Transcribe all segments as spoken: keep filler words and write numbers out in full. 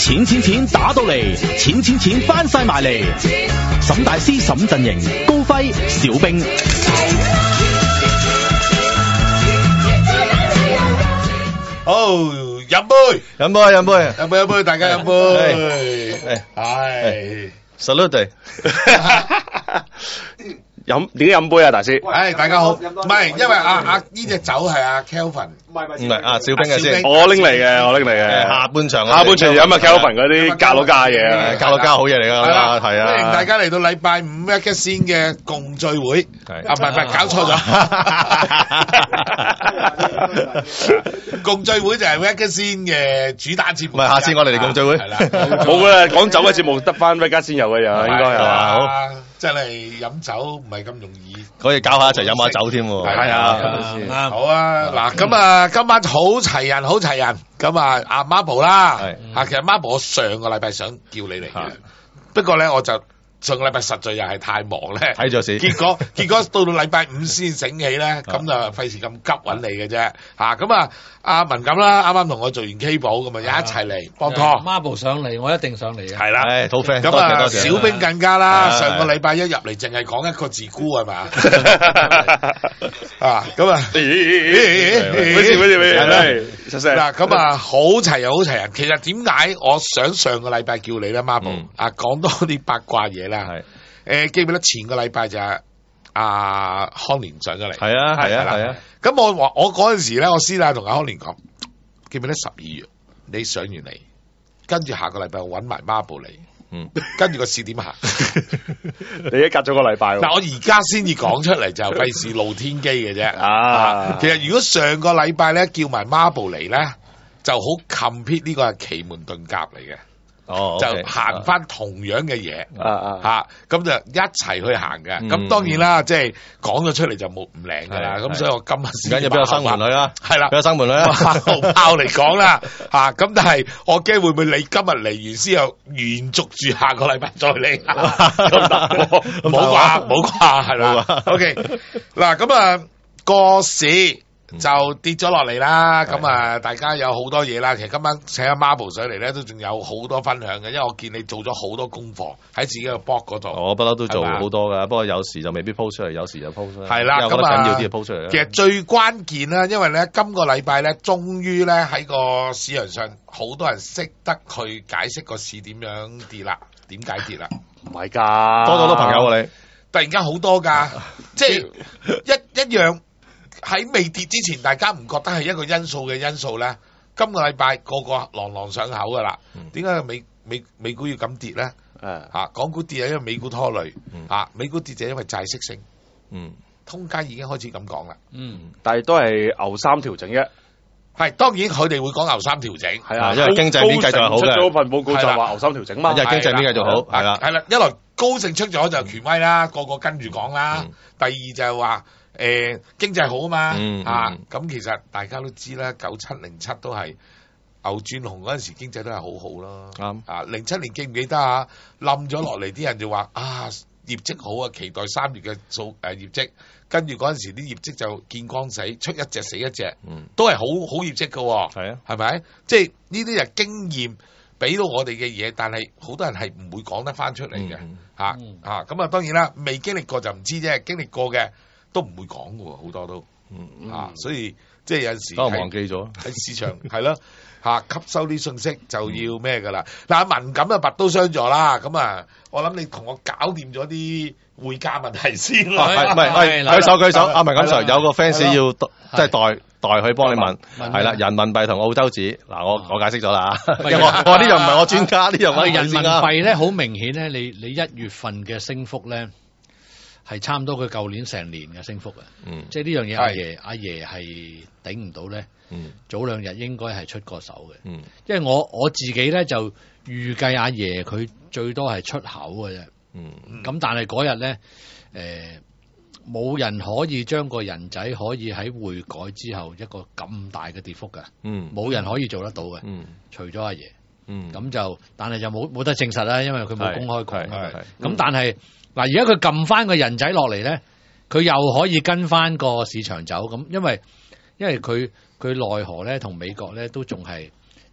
錢錢錢打到嚟，錢錢錢翻晒埋嚟。沈大師沈陣營，高輝小兵。 好，飲杯， 飲杯，飲杯， 飲杯，飲杯，大家飲杯。 係， 係。 Salute。 飲點解飲杯啊，大師？ 唉，大家好，唔係，因為阿阿呢隻酒係阿 Kelvin， 唔係啊，小兵嘅先， 我拎嚟嘅，我拎嚟嘅。 下半場， 下半場飲啊 Kelvin 嗰啲格佬加嘢啊， 格佬加好嘢嚟㗎啦，係啊。 歡迎大家嚟到禮拜五一吉先嘅共聚會，啊唔係唔係，搞錯咗，共聚會就係一吉先嘅主打節目。 唔係，下次我哋嚟共聚會。 係啦， 冇啦，講酒嘅節目得翻一吉先有嘅又應該係嘛？ 好，真係飲酒唔係咁容易。 可以搞下一齊飲下酒添喎。 係啊，好啊，嗱咁啊，今晚好齊人，好齊人。咁啊，阿 Marble 啦，啊，其實 Marble 我上個禮拜想叫你嚟嘅，不過咧我就上個禮拜實在又係太忙咧， 睇咗先。 結果結果到到禮拜五先醒起咧，咁就費事咁急揾你嘅啫。嚇咁啊，阿文錦啦，啱啱同我做完 K 寶，咁啊一齊嚟幫拖。 Marble 上嚟，我一定上嚟嘅。 係啦， 誒，好 friend， 咁啊， 多謝小兵更加啦，上個禮拜一入嚟淨係講一個字菇係嘛？啊，咁啊， 咩事咩事咩事？係啦， 嗱，咁啊，好齊人好齊人。其實點解我想上個禮拜叫你咧，Marble 啊，講多啲八卦嘢啦。 係。 誒，記唔記得前個禮拜就係阿康年上咗嚟？ 係啊係啊係啊。 咁我話我嗰陣時咧，我私底下同阿康年講，記唔記得十二月你上完嚟，跟住下個禮拜我揾埋 Marble 嚟， 嗯， 跟住個市點行？ 你一隔咗個禮拜喎。 嗱，我而家先至講出嚟就費事露天機嘅啫。 啊， 其實如果上個禮拜咧叫埋 Marble 嚟咧，就好 complete 呢個係奇門遁甲嚟嘅。 哦， 就行翻同樣嘅嘢， 啊啊嚇，咁就一齊去行嘅。咁當然啦，即係講咗出嚟就冇唔靚噶啦。咁所以我今日時間就俾我生門女啦， 係啦， 俾我生門女啦， 馬後炮嚟講啦，嚇。咁但係我驚會唔會你今日嚟完之後延續住下個禮拜再嚟？唔好啩，唔好啩，係啦。OK，嗱咁啊個市就跌咗落嚟啦，咁啊大家有好多嘢啦。其實今晚請阿 Marble 上嚟咧，都仲有好多分享嘅，因為我見你做咗好多功課喺自己個 blog 嗰度。 我不嬲都做好多噶，不過有時就未必 post 出嚟，有時就 post 出嚟。 係啦， 咁啊緊要啲嘅 post 出嚟。 其實最關鍵啦，因為咧今個禮拜咧，終於咧喺個市場上好多人識得去解釋個市點樣跌啦，點解跌啦？ 唔係㗎， 多咗好多朋友喎你。 突然間好多㗎，即係一一樣。喺未跌之前，大家唔覺得係一個因素嘅因素咧？今個禮拜個個朗朗上口噶啦，點解美美美股要咁跌咧？ 誒嚇，港股跌係因為美股拖累，嚇美股跌就係因為債息升。 嗯， 通街已經開始咁講啦。 嗯， 但係都係牛三調整啫。 係當然佢哋會講牛三調整， 係啊， 因為經濟面繼續係好嘅。 出咗份報告就話牛三調整嘛， 因為經濟面繼續好，係啦。 係啦，一來高盛出咗就權威啦，個個跟住講啦。第二就係話。誒、呃、經濟好啊嘛， 嗯、 啊咁、嗯、其實大家都知啦，九七零七都係牛轉紅嗰陣時經濟都係好好咯。啱、嗯、啊，零七年記唔記得啊？冧咗落嚟啲人就話啊業績好啊，期待三月嘅數誒、呃、業績，跟住嗰陣時啲業績就見光死，出一隻死一隻，嗯、都係好好業績嘅、哦。係啊，係咪？即係呢啲係經驗俾到我哋嘅嘢，但係好多人係唔會講得翻出嚟嘅。嚇嚇咁啊，當然啦，未經歷過就唔知啫，經歷過嘅。都唔會講嘅喎，好多都，嗯啊，所以即係有陣時可能忘記咗喺市場係咯嚇吸收啲信息就要咩㗎啦。嗱、嗯，文錦啊拔刀相助啦，咁啊，我諗你同我搞掂咗啲匯價問題先啦。 唔係係舉手舉手，阿文錦 Sir有個 fans 要即係代代佢幫你問，係啦，人民幣同澳洲紙嗱，我我解釋咗啦嚇，因為我我呢又唔係我專家，呢又唔係人民幣咧，好明顯咧，你你一月份嘅升幅咧。係差唔多佢舊年成年嘅升幅啊！嗯，即係呢樣嘢，阿爺阿爺係頂唔到咧。嗯，早兩日應該係出過手嘅。嗯，因為我我自己咧就預計阿爺佢最多係出口嘅啫。嗯，咁但係嗰日咧，誒、呃、冇人可以將個人仔可以喺匯改之後一個咁大嘅跌幅㗎。嗯，冇人可以做得到嘅。嗯，除咗阿爺。嗯，咁就但係就冇冇得證實啦，因為佢冇公開講。係係。咁但係。嗱，而家佢撳翻個人仔落嚟咧，佢又可以跟翻個市場走咁，因為因為佢佢奈何咧同美國咧都仲係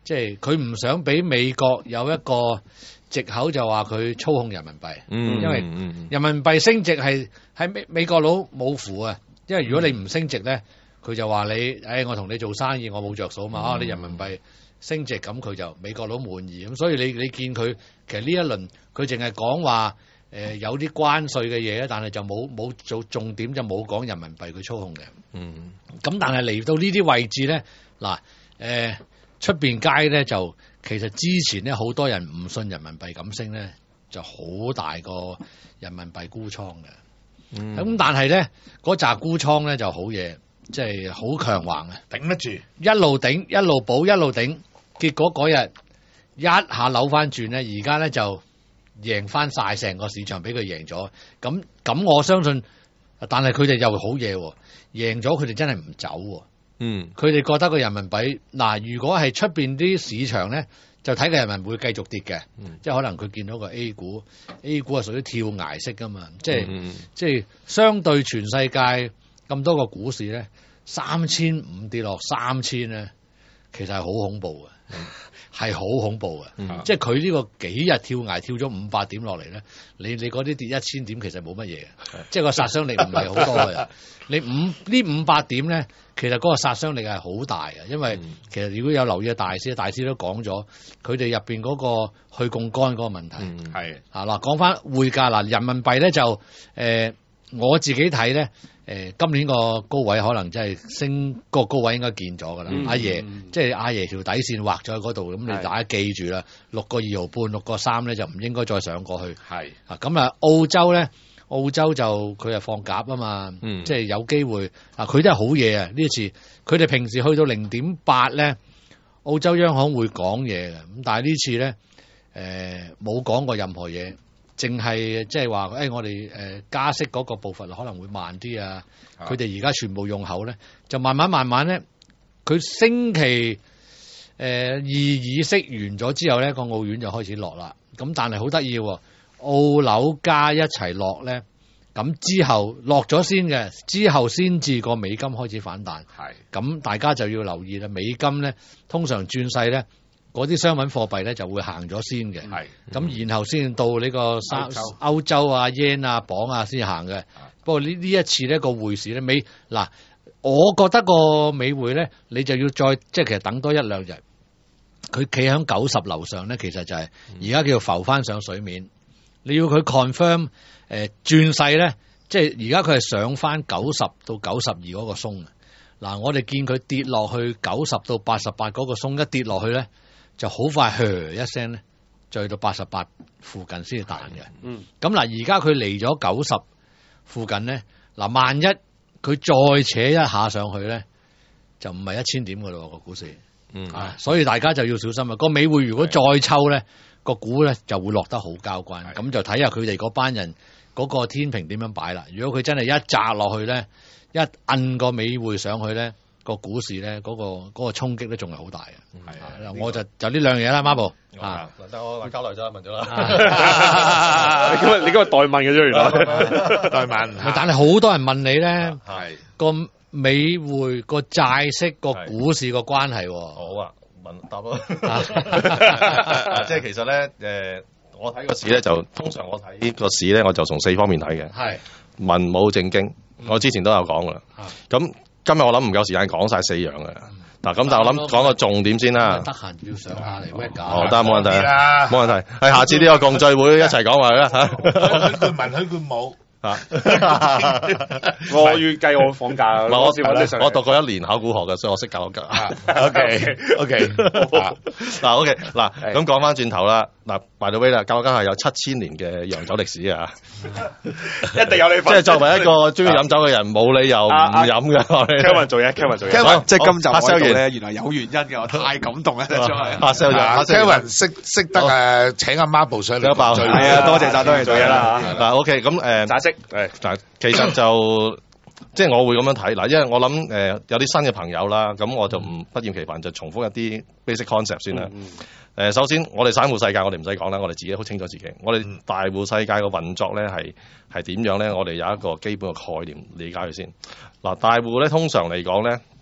即係佢唔想俾美國有一個藉口就話佢操控人民幣， 嗯、 因為人民幣升值係喺美美國佬冇符啊，因為如果你唔升值咧，佢就話你，誒、哎、我同你做生意我冇着數嘛，啊你人民幣升值咁佢就美國佬滿意，咁所以你你見佢其實呢一輪佢淨係講話誒有啲關稅嘅嘢，但係就冇冇做重點就冇講人民幣佢操控嘅，嗯，咁但係嚟到呢啲位置咧，嗱誒出邊街咧就。其實之前咧，好多人唔信人民幣咁升咧，就好大個人民幣沽倉嘅。咁、嗯、但係咧，嗰紮沽倉咧就好嘢，即係好強橫啊， 頂得住， 一路頂一路補一路頂。結果嗰日一下扭翻轉咧，而家咧就贏翻晒成個市場，俾佢贏咗。咁咁我相信，但係佢哋又好嘢，贏咗佢哋真係唔走。嗯，佢哋覺得個人民幣嗱，如果係出邊啲市場咧，就睇個人民幣會繼續跌嘅，嗯、即係可能佢見到個 A 股 ，A 股係屬於跳崖式噶嘛，即係、嗯、即係相對全世界咁多個股市咧，三千五跌落三千咧，其實係好恐怖嘅，係好、嗯、恐怖嘅，嗯、即係佢呢個幾日跳崖跳咗五百點落嚟咧，你你嗰啲跌一千點其實冇乜嘢嘅，即係個殺傷力唔係好多嘅，你五呢五百點咧。其實嗰個殺傷力係好大嘅，因為其實如果有留意嘅大師，大師都講咗，佢哋入邊嗰個去槓桿嗰個問題係啊嗱，講翻匯價嗱，人民幣咧就誒、呃，我自己睇咧誒，今年個高位可能真係升個高位應該見咗噶啦，阿爺即係阿爺條底線畫咗喺嗰度，咁你大家記住啦，六個二毫半，六個三咧就唔應該再上過去係啊，咁啊澳洲咧。澳洲就佢係放鴿啊嘛，嗯、即係有機會啊！佢都係好嘢啊！呢一次佢哋平時去到零點八咧，澳洲央行會講嘢嘅，咁但係呢次咧誒冇講過任何嘢，淨係即係話誒我哋誒、呃、加息嗰個步伐可能會慢啲啊！佢哋而家全部用口咧，就慢慢慢慢咧，佢星期誒、呃、二議息完咗之後咧，個澳元就開始落啦。咁但係好得意喎。澳樓加一齊落咧，咁之後落咗先嘅，之後先至個美金開始反彈。係，咁大家就要留意啦。美金咧通常轉勢咧，嗰啲商品貨幣咧就會行咗先嘅。係，咁然後先到呢個歐洲，歐洲啊、yen 啊、磅啊先行嘅。不過呢呢一次呢個匯市咧，美嗱，我覺得個美匯咧，你就要再即係其實等多一兩日，佢企喺九十樓上咧，其實就係而家叫浮翻上水面。你要佢 confirm 誒轉勢咧，即係而家佢係上翻九十到九十二嗰個鬆。嗱，我哋見佢跌落去九十到八十八嗰個鬆，一跌落去咧就好快噓一聲咧，就去到八十八附近先至彈嘅。嗯，咁嗱，而家佢嚟咗九十附近咧，嗱，萬一佢再扯一下上去咧，就唔係一千點噶咯個股市。嗯，啊，所以大家就要小心啊！個美匯如果再抽咧，個股咧就會落得好交關，咁就睇下佢哋嗰班人嗰個天平點樣擺啦。如果佢真係一砸落去咧，一摁個美匯上去咧，個股市咧嗰個嗰個衝擊咧仲係好大嘅。係啊，我就就呢兩樣嘢啦，孖寶啊， 得我交流咗問咗啦。 你今日你今日代問嘅啫，原來代問。 但係好多人問你咧，係個美匯個債息個股市個關係。 好啊。問答咯，即係其實咧，誒、呃，我睇個市咧就通常我睇個市咧，我就從四方面睇嘅。係文武正經，我之前都有講噶啦。咁今日我諗唔夠時間講晒四樣嘅。嗱，咁但係我諗講個重點先啦。得閒要上下嚟 work 㗎。哦，得冇問題，冇問題。係下次呢個共聚會一齊講埋啦嚇。 許冠文、許冠武。 啊！我預計我放假啦。 我我讀過一年考古學嘅，所以我識教吉。 O K O K 嗱 O K 嗱咁講翻轉頭啦。嗱 by the way 啦，教吉係有七千年嘅洋酒歷史啊！ 一定有你份。 即係作為一個中意飲酒嘅人，冇理由唔飲嘅。 Kevin 做嘢，Kevin 做嘢。 Kevin 即係今集我喺度咧，原來有原因嘅，我太感動啦！真係。 阿 Sir 阿 Kevin 識識得誒請阿 Marble 上嚟爆， 係啊，多謝晒，多謝做嘢啦嚇。嗱 OK 咁誒， 解釋誒嗱，其實就即係我會咁樣睇嗱，因為我諗誒有啲新嘅朋友啦，咁我就唔不厭其煩就重複一啲 basic concept 先啦。誒，首先我哋散戶世界我哋唔使講啦，我哋自己好清楚自己。我哋大戶世界嘅運作咧係係點樣咧？我哋有一個基本嘅概念理解佢先。嗱，大戶咧通常嚟講咧，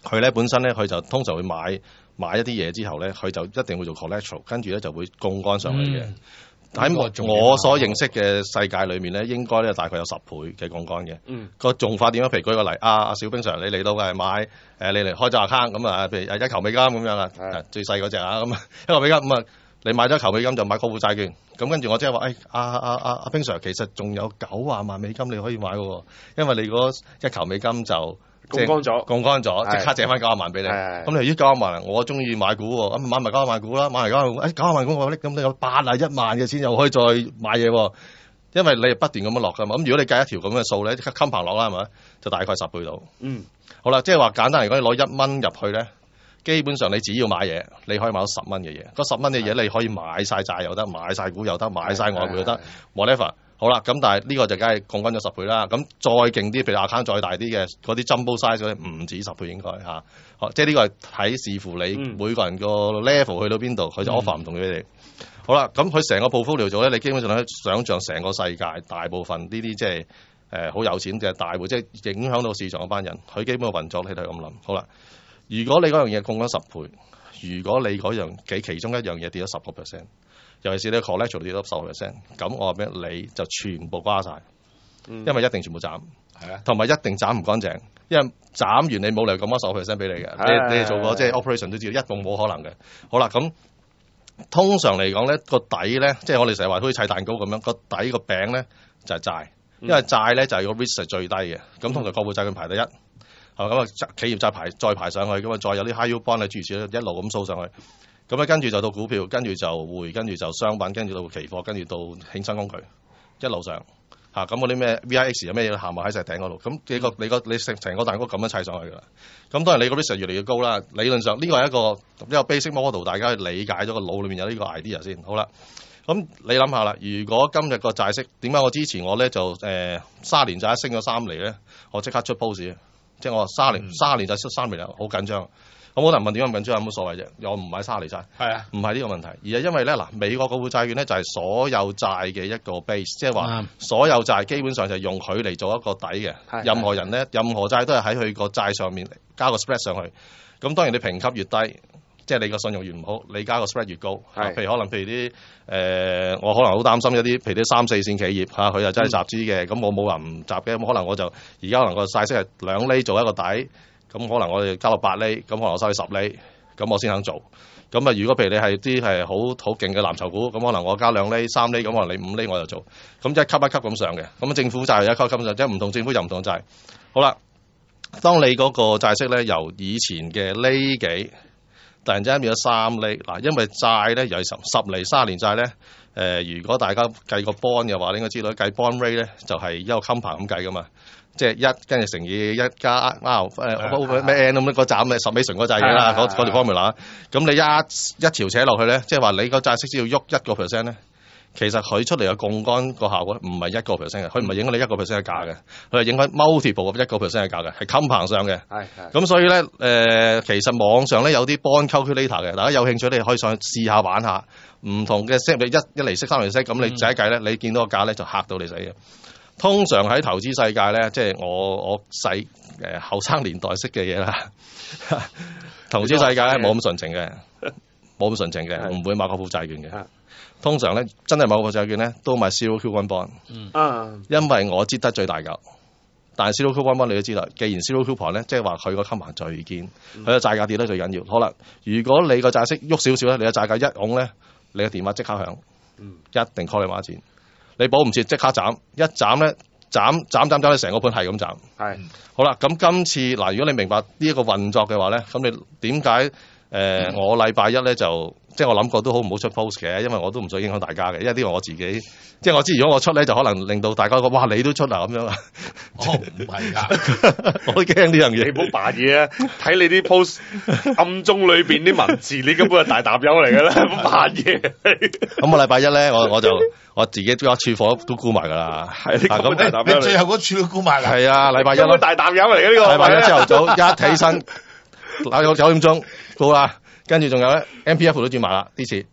佢咧本身咧佢就通常會買買一啲嘢之後咧，佢就一定會做 collateral， 跟住咧就會槓桿上去嘅。嗯喺我我所認識嘅世界裏面咧，應該咧大概有十倍嘅槓桿嘅。嗯，個做法點樣？譬如舉個例，阿、啊、阿小冰 Sir，你嚟到嘅係買誒、呃，你嚟開咗 account 咁啊，譬如一球美金咁樣啊，最細嗰隻啊，咁啊一球美金咁啊，你買咗一球美金就買國庫債券。咁跟住我即係話，誒阿阿阿阿冰 Sir，其實仲有九萬萬美金你可以買喎，因為你嗰一球美金就。 槓桿咗， 槓桿咗，即刻借翻九十萬俾你。咁你咦九十萬，我中意買股喎，咁買埋九十萬股啦，買埋九十萬股，誒九十萬股我拎，咁你有八十一萬嘅錢又可以再買嘢喎，因為你不斷咁樣落㗎嘛。咁如果你計一條咁嘅數咧，即刻冚棚落啦，係咪？就大概十倍到。嗯，好啦，即係話簡單嚟講，你攞一蚊入去咧，基本上你只要買嘢，你可以買到十蚊嘅嘢。嗰十蚊嘅嘢你可以買晒債又得，買晒股又得，買晒外匯又得 ，whatever。好啦，咁但係呢個就梗係槓桿咗十倍啦。咁再勁啲，譬如 account 再大啲嘅嗰啲 jumbo size 嗰啲，唔止十倍應該嚇。好，即係呢個係睇視乎你每個人個 level 去到邊度，佢就 offer 唔同嘅俾你。嗯、好啦，咁佢成個 portfolio 做咧，你基本上可以想像成個世界大部分呢啲即係誒好有錢嘅大戶，即係影響到市場嗰班人，佢基本嘅運作你都係咁諗。好啦，如果你嗰樣嘢槓咗十倍，如果你嗰樣其其中一樣嘢跌咗十個 percent。尤其是你 collateral 跌咗十 percent， 咁我話俾你就全部瓜晒，嗯、因為一定全部斬，係啊，同埋一定斬唔乾淨，因為斬完你冇理由咁多十 percent 俾你嘅，你你做過即係 operation 都知道，一共冇可能嘅。好啦，咁通常嚟講咧個底咧，即係我哋成日話好似砌蛋糕咁樣，個底個餅咧就係債，因為債咧就係個 risk 係最低嘅，咁通常國庫債券排第一，係咁啊企業債排再排上去，咁啊再有啲 high yield bond 啊諸如此類一路咁掃上去。咁咧跟住就到股票，跟住就匯，跟住就商品，跟住到期貨，跟住到衍生工具，一路上嚇。咁嗰啲咩 V I X 有咩嘢行埋喺石頂嗰度，咁你個你個你成成個蛋糕咁樣砌上去㗎啦。咁當然你個 risk 越嚟越高啦。理論上呢個係一個一個 basic model，大家去理解咗個腦裏面有呢個 idea 先。好啦，咁你諗下啦，如果今日個債息點解我之前我咧就誒三年債一升咗三厘咧，我即刻出 post， 即係我話三年三年債出三厘啊，好緊張。咁好多人問點解咁緊張，有冇所謂啫？我唔買沙利債，係啊，唔係呢個問題，而係因為咧嗱，美國國庫債券咧就係所有債嘅一個 base， 即係話所有債基本上就係用佢嚟做一個底嘅。任何人咧，任何債都係喺佢個債上面加個 spread 上去。咁當然你評級越低，即係你個信用越唔好，你加個 spread 越高。譬如可能譬如啲誒、呃，我可能好擔心一啲，譬如啲三四線企業嚇，佢又真係集資嘅，咁、嗯、我冇人唔集嘅，咁可能我就而家可能個債息係兩厘做一個底。咁可能我哋交到八厘，咁可能我收你十厘，咁我先肯做。咁啊，如果譬如你係啲係好好勁嘅藍籌股，咁可能我加兩厘、三厘，咁可能你五厘我就做。咁一級一級咁上嘅。咁政府債係一級一級上，即係唔同政府又唔同債。好啦，當你嗰個債息咧由以前嘅厘幾，突然之間變咗三厘。嗱，因為債咧由十十厘三年債咧，誒、呃，如果大家計個 bond 嘅話，你應該知道計 bond rate 咧就係一個 compound 咁計噶嘛。即係一跟住乘以一加 R 誒咩 N 咁嗰斬咩十尾純嗰扎嘢啦，嗰嗰條 formula。咁你一一條扯落去咧，即係話你個債息只要喐一個 percent 咧，其實佢出嚟嘅槓桿個效果唔係一個 percent 嘅，佢唔係影響你一個 percent 嘅價嘅，佢係影響 multiple 嘅一個 percent 嘅價嘅，係 compound 上嘅。係係。咁所以咧誒、呃，其實網上咧有啲 bond calculator 嘅，大家有興趣你可以上去試下玩下，唔同嘅息，一一厘息三厘息，咁你仔計咧，你見到個價咧就嚇到你死嘅。通常喺投資世界咧，即係我我細誒後生年代識嘅嘢啦。投資世界咧冇咁純情嘅，冇咁純情嘅，唔會買國庫債券嘅。通常咧真係買國庫債券咧，都買 zero coupon bond。嗯，因為我擠得最大嚿，但係 zero coupon bond 你都知啦。既然 zero coupon 咧，即係話佢個 coupon 最堅，佢個債價跌得最緊要。好啦，如果你個債息喐少少咧，你個債價一拱咧，你個電話即刻響，一定 call 你孖錢。你保唔切即刻斬，一斬咧斬斬斬斬，你成個盤係咁斬。係，好啦，咁今次嗱，如果你明白呢一個運作嘅話咧，咁你點解誒我禮拜一咧就即係我諗過都好唔好出 post 嘅，因為我都唔想影響大家嘅，因為呢個我自己即係我知，如果我出咧就可能令到大家覺哇你都出啊咁樣啊。 哦，唔係㗎， 我驚呢樣嘢。 你唔好扮嘢啊！睇你啲 post 暗中裏邊啲文字，你根本係大膽友嚟㗎啦，唔好扮嘢。 咁我禮拜一咧，我我就。我自己個處火都沽埋噶啦，係咁你最後嗰處都沽埋啦。 係啊，禮拜一咯， 大淡友嚟嘅呢個。 禮拜一朝頭早一起身，嗱到九點鐘沽啦，跟住仲有咧 M P F 都轉埋啦啲錢，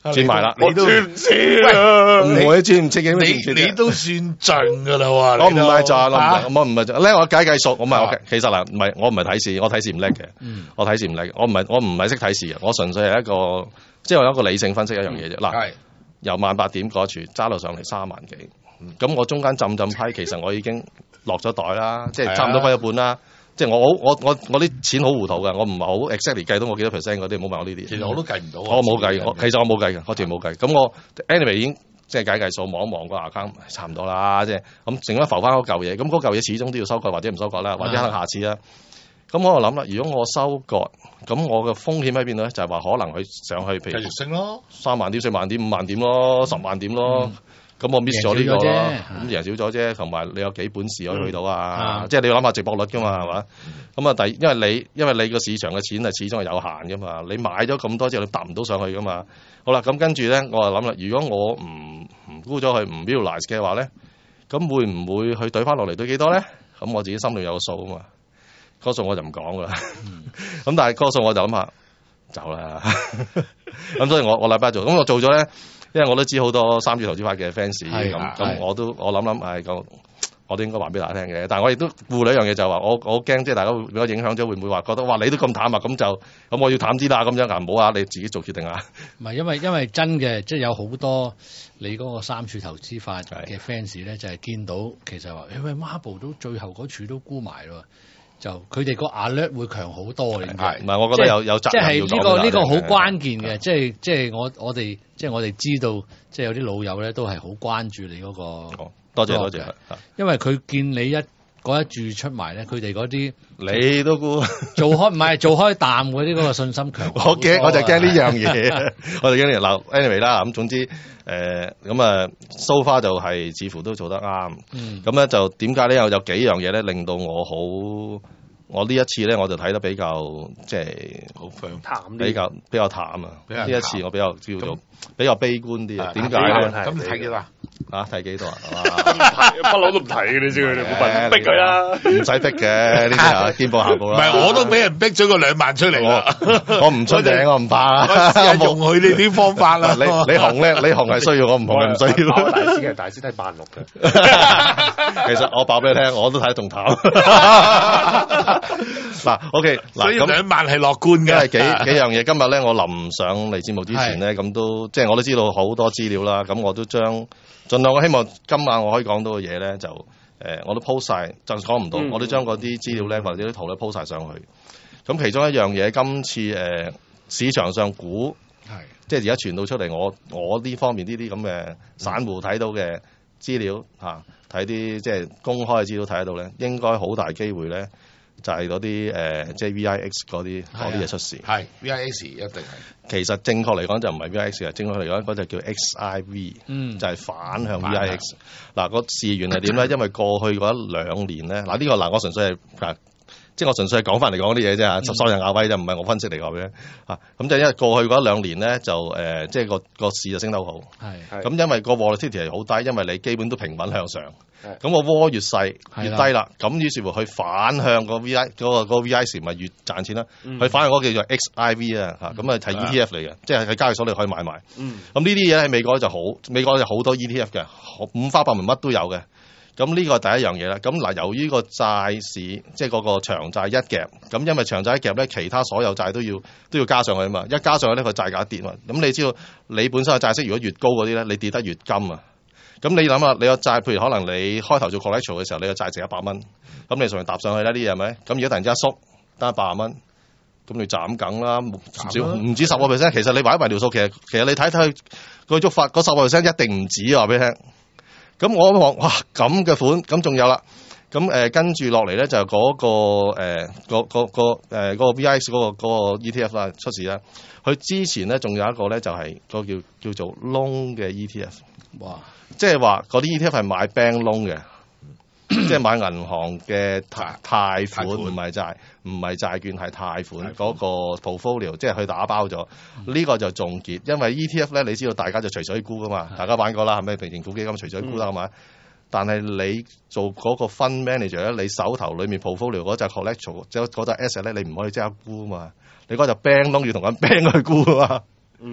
轉埋啦， 你都唔知啊， 唔會轉唔切嘅， 你你都算盡噶啦喎！ 我唔係就係啊我唔係就咧，我計計數，我唔係我其實嗱，唔係我唔係睇市，我睇市唔叻嘅，我睇市唔叻，我唔係我唔係識睇市嘅，我純粹係一個即係我有一個理性分析一樣嘢啫。嗱，由萬八點嗰處揸到上嚟三萬幾，咁我中間浸浸批，其實我已經落咗袋啦，即係差唔多批一半啦。即係我好我我我啲錢好糊塗嘅，我唔係好 exactly 計到我幾多 percent 嗰啲，唔好問我呢啲。 其實我都計唔到。 我冇計，我其實我冇計嘅，我自己冇計。咁我 anyway 已經即係計計數，望一望個 account 差唔多啦，即係咁剩翻浮翻嗰嚿嘢。咁嗰嚿嘢始終都要收割或者唔收割啦，或者可能下次啦。咁我就諗啦，如果我收割，咁我嘅風險喺邊度咧？就係話可能佢上去，譬如繼續升咯， 三萬點、四萬點、五萬點咯，十萬點咯。嗯咁我 miss 咗呢個咯，咁贏少咗啫，同埋你有幾本事可以去到啊？嗯、即係你要諗下直播率噶嘛，係嘛、嗯？咁啊，第因為你因為你個市場嘅錢係始終係有限噶嘛，你買咗咁多之後你搭唔到上去噶嘛。好啦，咁跟住咧，我就諗啦，如果我唔唔沽咗佢唔 realize 嘅話咧，咁會唔會去對翻落嚟對幾多咧？咁我自己心裏有個數啊嘛，個數我就唔講噶啦。咁、嗯、但係個數我就諗下走啦。咁所以我我禮拜做，咁我做咗咧。因為我都知好多三注投資法嘅 fans 咁，咁我都我諗諗，係咁，我都應該話俾大家聽嘅。但係我亦都顧慮一樣嘢，就係話我我驚即係大家會俾我影響咗，會唔會話覺得哇你都咁淡啊？咁就咁我要淡啲啦咁樣啊？唔好啊，你自己做決定啊。 唔係因為因為真嘅，即係有好多你嗰個三注投資法嘅 fans 咧，就係見到其實話，因為 Marble 都最後嗰處都沽埋咯。就佢哋個 alert 會強好多，係唔係？ 我覺得有有責任要講。 即係呢個呢個好關鍵嘅，即係即係我我哋即係我哋知道，即係有啲老友咧都係好關注你嗰個。 哦，多謝多謝。 因為佢見你一嗰一注出埋咧，佢哋嗰啲你都估做開唔係做開淡嗰啲嗰個信心強。 我驚我就驚呢樣嘢，我就驚呢樣嗱 anyway 啦，咁總之誒咁啊 so far 就係似乎都做得啱。咁咧就點解咧有有幾樣嘢咧令到我好？我呢一次咧，我就睇得比較即係好淡，比較比較淡啊！呢一次我比較叫做比較悲觀啲啊！點解咧？ 咁你睇幾多啊？ 啊，睇幾多啊？ 不嬲都唔睇嘅，你知佢哋冇問逼佢啊！ 唔使逼嘅呢啲啊，見步行步啦。 唔係我都俾人逼咗個兩萬出嚟啦！ 我唔出名，我唔怕。 我用佢呢啲方法啦。 你你紅咧，你紅係需要，我唔紅係唔需要。 大師嘅大師睇萬六嘅。 其實我爆俾你聽，我都睇仲淡。嗱，OK，嗱，咁兩萬係樂觀嘅， 幾幾樣嘢。今日咧，我臨上嚟節目之前咧，咁都即係我都知道好多資料啦。咁我都將盡量，我希望今晚我可以講到嘅嘢咧，就誒、呃、我都 post 晒，就講唔到，嗯、我都將嗰啲資料咧或者啲圖咧 post 晒上去。咁其中一樣嘢，今次誒、呃、市場上估係即係而家傳到出嚟，我我呢方面呢啲咁嘅散戶睇到嘅資料嚇，睇啲即係公開嘅資料睇得到咧，應該好大機會咧。就係嗰啲誒，即係 V I X 嗰啲嗰啲嘢出事。係 V I X 一定係。 其實正確嚟講就唔係 V I X 嘅，正確嚟講嗰就叫 X I V，嗯，就係反向 V I X。嗱個事源係點咧？因為過去嗰一兩年咧，嗱呢個嗱我純粹係即係我純粹係講翻嚟講啲嘢啫嚇，十雙人亞威就唔係我分析嚟講嘅嚇。咁就因為過去嗰一兩年咧，就誒即係個個市就升得好。係。咁因為個 volatility 係好低，因為你基本都平穩向上。咁個窩越細越低啦，咁於是乎佢反向個 V I 嗰個個 V I 時咪越賺錢啦。佢反向嗰個叫做 X I V 啊，嚇咁啊係 E T F 嚟嘅，即係喺交易所你可以買賣。咁呢啲嘢喺美國就好，美國有好多 E T F 嘅，五花八門乜都有嘅。咁呢個係第一樣嘢啦。咁嗱，由於個債市即係嗰個長債一夾，咁因為長債一夾咧，其他所有債都要都要加上去啊嘛。一加上去咧，個債價跌嘛。咁你知道你本身嘅債息如果越高嗰啲咧，你跌得越金啊。咁你諗下，你個債，譬如可能你開頭做 collateral 嘅時候，你個債值一百蚊，咁你上面搭上去啦，呢啲係咪？咁而家突然之間縮得八十蚊，咁你斬緊啦，唔少唔止十個 percent。其實你話一埋條數，其實其實你睇睇佢觸發嗰十個 percent 一定唔止啊！話俾你聽。咁我望哇咁嘅款，咁仲有啦。咁誒、呃、跟住落嚟咧就係嗰、嗰個誒、呃嗰個、嗰個誒、呃嗰個 V I X 嗰、嗰個嗰個 E T F 啦出事啦。佢之前咧仲有一個咧就係嗰個叫叫做 loan 嘅 E T F。哇！即係話嗰啲 E T F 係買 bank loan 嘅，即係買銀行嘅貸貸款，唔係債，唔係債券，係貸款嗰個 portfolio，即係佢打包咗。呢、嗯、個就仲結，因為 E T F 咧，你知道大家就隨水沽噶嘛，大家玩過啦，係咪？平政府基金隨水沽啦，係嘛、嗯？但係你做嗰個 fund manager 咧，你手頭裡面 portfolio 嗰隻 collateral 即係嗰隻 asset 咧，你唔可以即刻沽啊嘛，你嗰隻 bank loan 要同緊 bank 去沽啊嘛。嗯。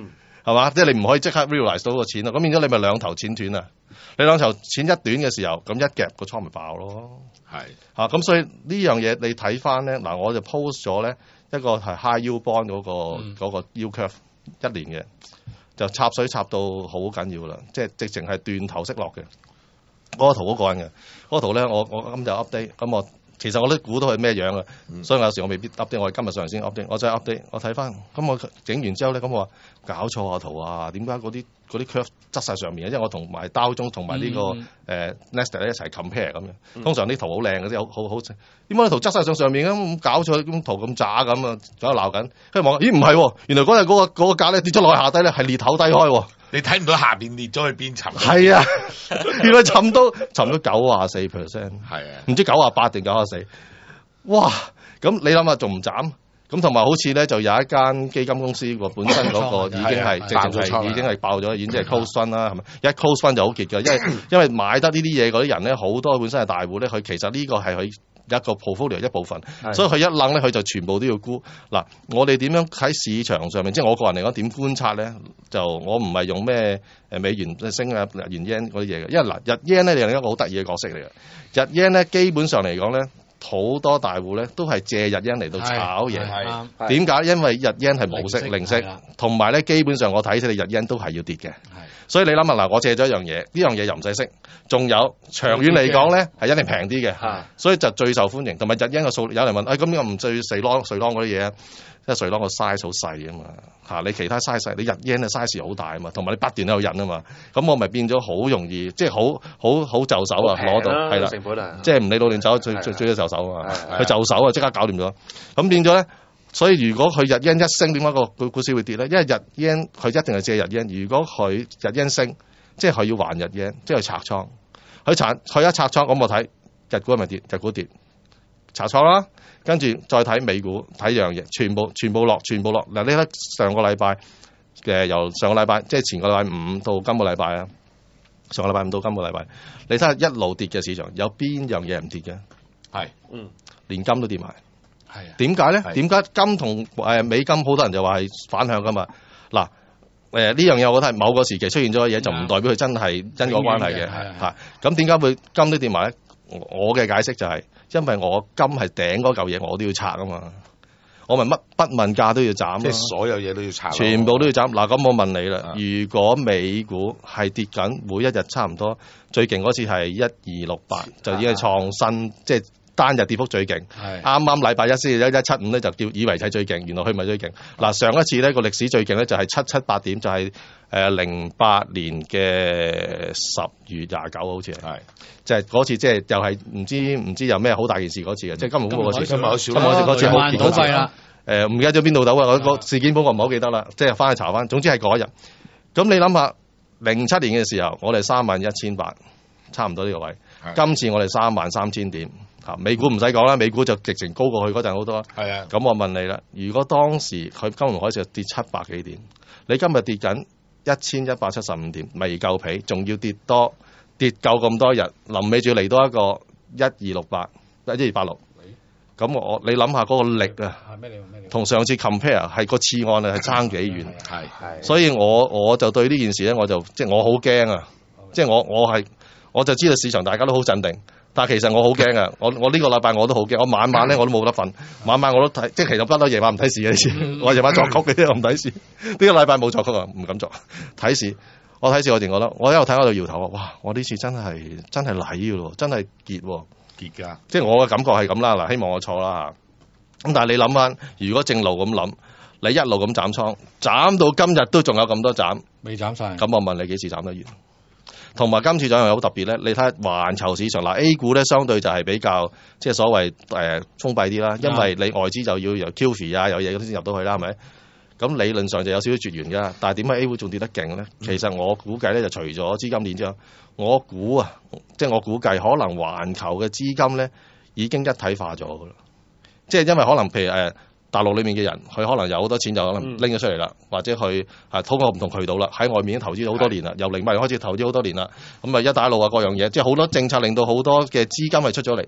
係嘛？即係你唔可以即刻 realize 到個錢咯，咁變咗你咪兩頭錢斷啊！你兩頭錢一短嘅時候，咁一夾個倉咪爆咯。 係嚇，咁所以呢樣嘢你睇翻咧，嗱我就 post 咗咧一個係 high yield bond 嗰個嗰個 yield curve 一年嘅，就插水插到好緊要啦，即係直情係斷頭息落嘅。嗰個圖好過癮嘅，嗰個圖咧我我今日 update，咁我其實我都估到係咩樣嘅，嗯、所以有時我未必 update，我係今日上先 update，我再 update，我睇翻，咁我整完之後咧，咁我話搞錯啊圖啊，點解嗰啲嗰啲 curve 側晒上面嘅？因為我同埋刀中同埋呢個誒 Nasdaq 咧一齊 compare 咁樣，通常啲圖好靚嘅，啲好好好，點解啲圖側晒上上面咁搞錯？咁圖咁渣咁啊，喺度鬧緊，跟住望，咦唔係喎，原來嗰日嗰個嗰個價咧跌咗落去下低咧係裂口低開喎。 你睇唔到下邊跌咗去邊沉？ 係啊，原來沉到沉到九啊四 percent， 係啊， 唔知九啊八定九啊四，哇！咁你諗下仲唔斬？咁同埋好似咧就有一間基金公司個本身嗰個已經係直情係已經係爆咗，已經係 close fund 啦，係咪？一 close fund就好結㗎，因為因為買得呢啲嘢嗰啲人咧，好多本身係大戶咧，佢其實呢個係佢一個 portfolio 一部分，所以佢一諗咧，佢就全部都要沽。嗱，我哋點樣喺市場上面，即係我個人嚟講點觀察咧？就我唔係用咩誒美元升啊、日元 yen 嗰啲嘢嘅，因為嗱日 yen 咧係一個好得意嘅角色嚟嘅。日 yen 咧基本上嚟講咧，好多大戶咧都係借日 yen 嚟到炒嘢。點解？因為日 yen 係冇息零息，同埋咧基本上我睇睇你日 yen 都係要跌嘅。所以你諗下嗱，我借咗一樣嘢，呢樣嘢又唔使息，仲有長遠嚟講咧係一定平啲嘅，所以就最受歡迎。同埋日 yen 個數，有人問，誒咁又唔最瑞郎瑞郎嗰啲嘢啊？因為瑞郎個 size 好細啊嘛，嚇你其他 size 你日 yen 嘅 size 好大啊嘛，同埋你不斷喺度印啊嘛，咁我咪變咗好容易，即係好好好就手啊攞到，係啦， 成本啊， 即係唔理老亂走，最最最就手啊嘛，佢就手啊即刻搞掂咗，咁變咗咧。所以如果佢日 yen 一升，點解個個股市會跌咧？因為日 yen 佢一定係借日 yen，如果佢日 yen 升，即係佢要還日 yen，即係拆倉。佢拆佢一拆倉，咁我睇日股係咪跌？日股跌，拆倉啦。跟住再睇美股，睇樣嘢，全部全部落，全部落。嗱，你睇上個禮拜嘅由上個禮拜，即係前個禮拜五到今個禮拜啊，上個禮拜五到今個禮拜，你睇下一路跌嘅市場，有邊樣嘢唔跌嘅？ 係，嗯， 連金都跌埋。 係啊， 點解咧？點解金同誒美金好多人就話係反向噶嘛？嗱，誒呢樣嘢我覺得係某個時期出現咗嘅嘢，就唔代表佢真係因果關係嘅嚇。咁點解會金都跌埋咧？我嘅解釋就係因為我金係頂嗰嚿嘢，我都要拆啊嘛。我咪乜不問價都要斬， 即係所有嘢都要拆， 全部都要斬。嗱，咁我問你啦，如果美股係跌緊，每一日差唔多最勁嗰次係一二六八，就已經係創新，即係。單日跌幅最勁，啱啱禮拜一先一一七五咧就叫以為係最勁，原來佢唔係最勁。嗱，上一次咧個歷史最勁咧就係七七八點，就係誒零八年嘅十月廿九好似係，即係嗰次即係又係唔知唔知有咩好大件事嗰次嘅，即係金融風暴嗰次。金融嗰次，金融嗰次好勁嗰次啦。誒唔記得咗邊度抖啊？我個事件簿我唔係好記得啦，即係翻去查翻。總之係嗰一日。咁你諗下，零七年嘅時候我哋三萬一千八，差唔多呢個位。今次我哋三萬三千點。美股唔使講啦，美股就直情高過去嗰陣好多。係啊，咁我問你啦，如果當時佢金融海嘯跌七百幾點，你今日跌緊一千一百七十五點，未夠皮，仲要跌多跌夠咁多日，臨尾仲要嚟多一個一二六八一二八六。咁我你諗下嗰個力啊，同上次 compare 係個次按啊係爭幾遠。係係，所以我我就對呢件事咧，我就即係我好驚啊！即係我我係我就知道市場大家都好鎮定。但係其實我好驚啊！我我呢個禮拜我都好驚，我晚晚咧我都冇得瞓，晚晚我都睇，即係其實不嬲夜晚唔睇市嘅呢次，我夜晚作曲嘅啫，我唔睇市。呢個禮拜冇作曲啊，唔敢作。睇市，我睇市我淨覺得，我一路睇我就搖頭啊！哇！我呢次真係真係禮嘅咯，真係結喎， 結㗎。即係我嘅感覺係咁啦，嗱，希望我錯啦嚇。咁但係你諗翻，如果正路咁諗，你一路咁斬倉，斬到今日都仲有咁多斬， 未斬晒。 咁我問你幾時斬得完？同埋今次仲有好特別咧，你睇下環球市場嗱 A 股咧，相對就係比較即係所謂誒、呃、封閉啲啦，因為你外資就要由 Q F I 啊有嘢先入到去啦，係咪？咁理論上就有少少絕緣㗎，但係點解 A 股仲跌得勁咧？其實我估計咧就除咗資金鏈之外，我估啊，即係我估計可能環球嘅資金咧已經一體化咗㗎啦，即係因為可能譬如誒。呃大陸裏面嘅人，佢可能有好多錢就可能拎咗出嚟啦，嗯、或者去啊通過唔同渠道啦，喺外面已經投資咗好多年啦，由零八年開始投資好多年啦，咁啊一帶一路啊各樣嘢，即係好多政策令到好多嘅資金係出咗嚟，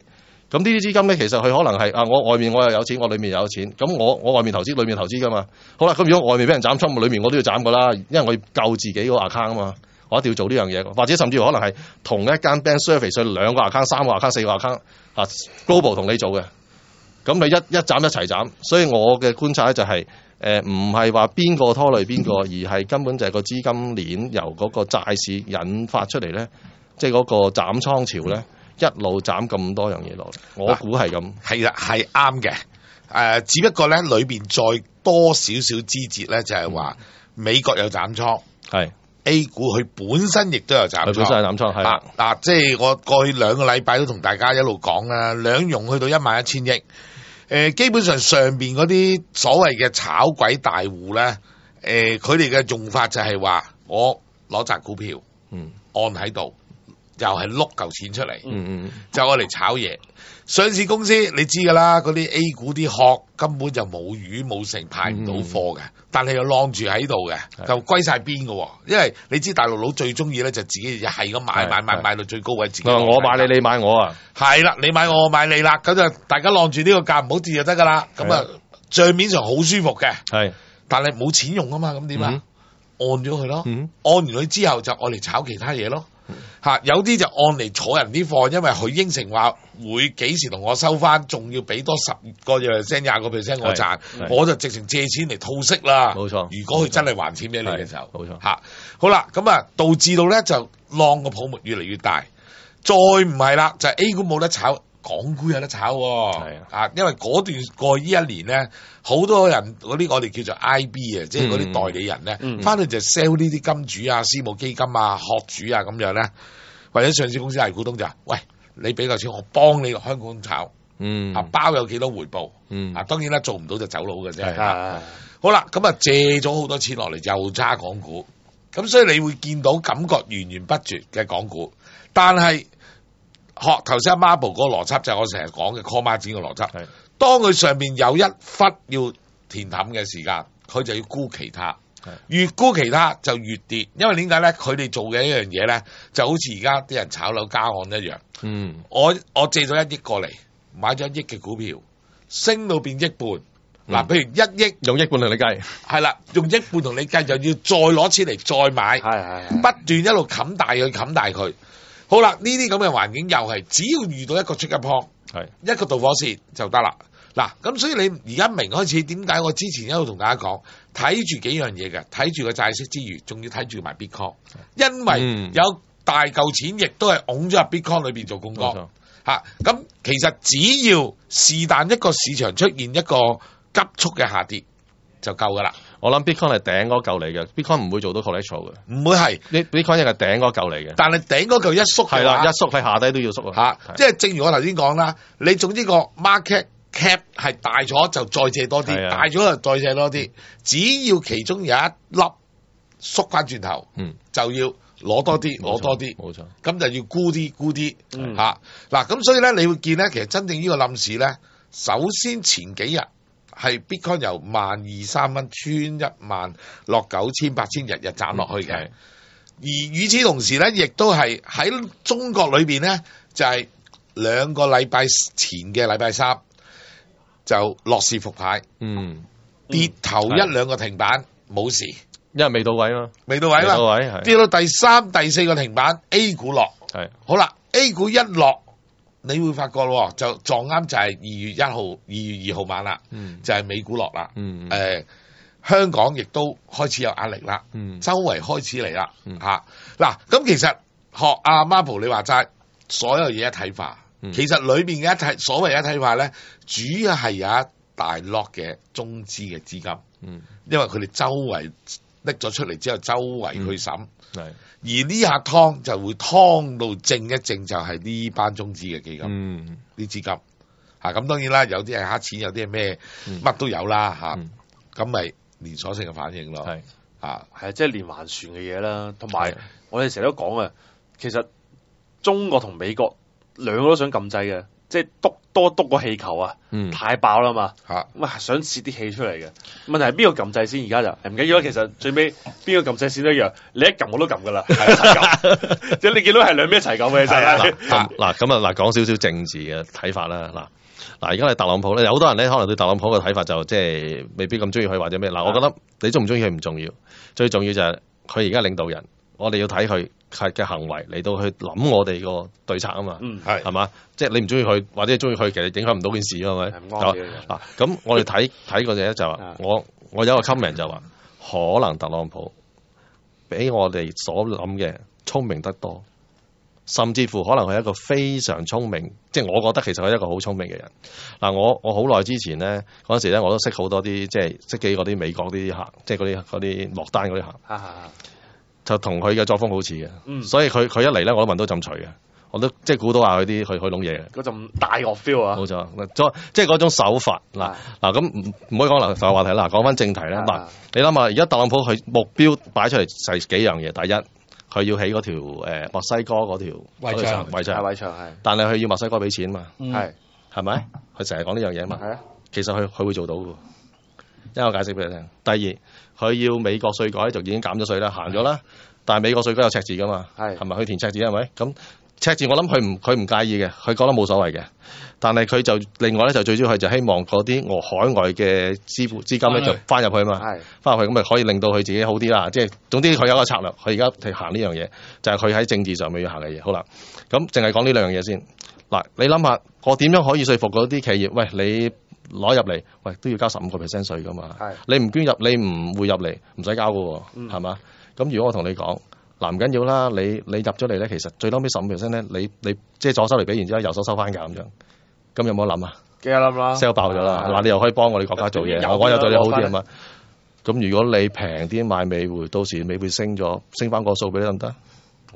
咁呢啲資金咧，其實佢可能係啊，我外面我又有錢，我裏面又有錢，咁我我外面投資，裏面投資噶嘛。好啦，咁如果外面俾人斬倉，裏面我都要斬噶啦，因為我要救自己個 account 啊嘛，我一定要做呢樣嘢。或者甚至乎可能係同一間 bank service 上兩個 account、三個 account、四個 account 啊 global 同你做嘅，咁你一一斬一齊斬。所以我嘅觀察咧就係、是。誒唔係話邊個拖累邊個，而係根本就係個資金鏈由嗰個債市引發出嚟咧，即係嗰個斬倉潮咧，一路斬咁多樣嘢落嚟。我估係咁。 係啦，係啱嘅。誒、呃，只不過咧裏邊再多少少枝節咧，就係、是、話美國有斬倉，係 A 股佢本身亦都有斬倉。佢本身係斬倉，係嗱嗱，即係我過去兩個禮拜都同大家一路講啦，兩融去到一萬一千億。誒、呃、基本上上邊嗰啲所謂嘅炒鬼大戶咧，誒佢哋嘅用法就係話，我攞扎股票，嗯，按喺度，又係碌嚿錢出嚟，嗯嗯，就攞嚟炒嘢。上市公司你知㗎啦，嗰啲 A 股啲殼根本就冇魚冇成，派唔到貨嘅，嗯、但係又晾住喺度嘅，就歸晒邊嘅喎。因為你知大陸佬最中意咧，就自己係咁買買買買到最高位自己。 我買你，你買我啊！係啦，你買我，我買你啦，咁就大家晾住呢個價唔好跌就得㗎啦。咁啊，帳面上好舒服嘅，係，但係冇錢用啊嘛，咁點啊？嗯、按咗佢咯，嗯、按完佢之後就按嚟炒其他嘢咯。吓，有啲就按嚟坐人啲貨，因為佢應承話會幾時同我收翻，仲要俾多十個 percent、廿個 percent 我賺，我就直情借錢嚟套息啦。冇錯，如果佢真係還錢俾你嘅時候，冇錯吓。好啦，咁啊導致到咧就浪個泡沫越嚟越大，再唔係啦，就係、是、A 股冇得炒，港股有得炒喎。係啊，因為嗰段過去呢一年咧，好多人嗰啲我哋叫做 I B 啊，即係嗰啲代理人咧，翻、嗯、去就 sell 呢啲金主啊、私募基金啊、殼主啊咁樣咧，或者上市公司係股東就話，喂，你俾夠錢，我幫你落香港炒，嗯，啊包有幾多回報，嗯，啊當然啦，做唔到就走佬嘅啫。係啊，好啦，咁啊借咗好多錢落嚟，又揸港股，咁所以你會見到感覺源源不絕嘅港股，但係。學頭先阿 Marble 嗰個邏輯就係我成日講嘅 call 孖展嘅邏輯。係，當佢上面有一忽要填氹嘅時間，佢就要沽其他。越沽其他就越跌，因為點解咧？佢哋做嘅一樣嘢咧，就好似而家啲人炒樓加按一樣。嗯，我我借咗一億過嚟，買咗一億嘅股票，升到變億半。嗱、嗯，譬如一億用億半同你計， 係啦，用億半同你計，就要再攞錢嚟再買，係係不斷一路冚大佢，冚大佢。好啦，呢啲咁嘅環境又係，只要遇到一個 trigger point，係一個導火線就得啦。嗱，咁所以你而家明開始點解我之前一路同大家講，睇住幾樣嘢嘅，睇住個債息之餘，仲要睇住埋 Bitcoin，因為有大嚿錢亦都係拱咗入 Bitcoin 裏邊做槓桿嚇。咁、啊、其實只要是但一個市場出現一個急速嘅下跌就夠噶啦。 我諗 Bitcoin 係頂嗰嚿嚟嘅 ，Bitcoin 唔會做到 collateral 嘅， 唔會係。 呢 Bitcoin 係頂嗰嚿嚟嘅， 但係頂嗰嚿一縮係啦，一縮喺下低都要縮啊。 嚇，即係正如我頭先講啦，你總之個 market cap 係大咗就再借多啲，大咗就再借多啲。只要其中有一粒縮翻轉頭，嗯，就要攞多啲，攞多啲，冇錯。咁就要沽啲，沽啲，嗯嚇。嗱，咁所以咧，你會見咧，其實真正呢個冧市咧，首先前幾日。係 Bitcoin 由萬二三蚊穿一萬落九千八千，日日斬落去嘅。而與此同時咧，亦都係喺中國裏邊咧，就係、是、兩個禮拜前嘅禮拜三就落市復牌，嗯，跌頭一兩個停板冇事， 因為未到位嘛， 未到位嘛，跌到第三、第四個停板 A 股落，係好啦 ，A 股一落。你會發覺咯，就撞啱就係二月一號、二月二號晚啦，嗯、就係美股落啦。誒、嗯呃，香港亦都開始有壓力啦，嗯、周圍開始嚟啦嚇。嗱、嗯，咁、啊、其實學阿 Marble 你話齋，所有嘢一體化，嗯、其實裏邊嘅一體所謂一體化咧，主要係有一大 lot 嘅中資嘅資金，嗯、因為佢哋周圍拎咗出嚟之後，周圍去審。嗯而呢下湯就會湯到正一正，就係呢班中資嘅基金，啲、嗯、資金嚇。咁、啊、當然啦，有啲係黑錢，有啲係咩，乜、嗯、都有啦嚇。咁、啊、咪連鎖性嘅反應咯。係啊，係啊，即係連環船嘅嘢啦。同埋我哋成日都講啊，其實中國同美國兩個都想撳掣嘅， 即係篤多篤個氣球啊， 嗯、 太爆啦嘛， 嚇咁啊想泄啲氣出嚟嘅。問題係邊個撳掣先？而家就唔緊要啦。其實最尾邊個撳掣先都一樣，你一撳我都撳噶啦，係一齊撳。即係你見到係兩邊一齊撳嘅，真係。 嗱咁啊嗱，講少少政治嘅睇法啦。嗱嗱，而家係特朗普咧，有好多人咧可能對特朗普嘅睇法就即係未必咁中意佢或者咩。嗱，我覺得你中唔中意佢唔重要，最重要就係佢而家領導人，我哋要睇佢嘅行為嚟到去諗我哋個對策啊嘛，係係嘛？即係你唔中意佢或者中意佢，其實影響唔到件事啊，係咪？嗱，咁我哋睇睇嗰隻咧就話，我我有一個 comment 就話，可能特朗普比我哋所諗嘅聰明得多，甚至乎可能佢係一個非常聰明，即係我覺得其實佢係一個好聰明嘅人。嗱，我我好耐之前咧嗰陣時咧，我都識好多啲即係識幾嗰啲美國啲客，即係嗰啲嗰啲落單嗰啲客。就同佢嘅作風好似嘅，嗯、所以佢佢一嚟咧，我都聞到陣除嘅，我都即係估到話佢啲佢佢弄嘢嘅嗰陣大惡 feel 啊， 冇錯，即係嗰種手法嗱嗱咁唔唔可以講流浮話題啦，講翻正題啦嗱，啊、你諗下而家特朗普佢目標擺出嚟係幾樣嘢，第一佢要起嗰條誒墨西哥嗰條圍牆圍牆圍牆係， 但係佢要墨西哥俾錢嘛， 係係咪？佢成日講呢樣嘢嘛， 係啊， 其實佢佢會做到嘅，因為我解釋俾你聽。第二佢要美國稅改就已經減咗稅啦，行咗啦。但係美國稅改有赤字噶嘛，係係咪？佢填赤字係咪？咁赤字我諗佢唔佢唔介意嘅，佢覺得冇所謂嘅。但係佢就另外咧就最主要係就希望嗰啲我海外嘅資資金咧就翻入去嘛，係翻入去咁咪可以令到佢自己好啲啦。即係總之佢有個策略，佢而家係行呢樣嘢，就係佢喺政治上面要行嘅嘢。好啦，咁淨係講呢兩樣嘢先。嗱，你諗下我點樣可以說服嗰啲企業？喂，你攞入嚟，喂都要交十五個 percent 稅噶嘛？係你唔捐入，你唔會入嚟，唔使交噶喎，係嘛、嗯？咁如果我同你講，嗱唔緊要啦，你你入咗嚟咧，其實最嬲尾十五 percent 咧，你你即係左手嚟俾，然之後右手收翻㗎咁樣，咁有冇諗啊？ 幾諗啦 sell 爆咗啦！嗱、啊，你又可以幫我哋國家做嘢，我又對你好啲啊嘛。咁如果你平啲買美匯，到時美匯升咗，升翻個數俾你得唔得？哦。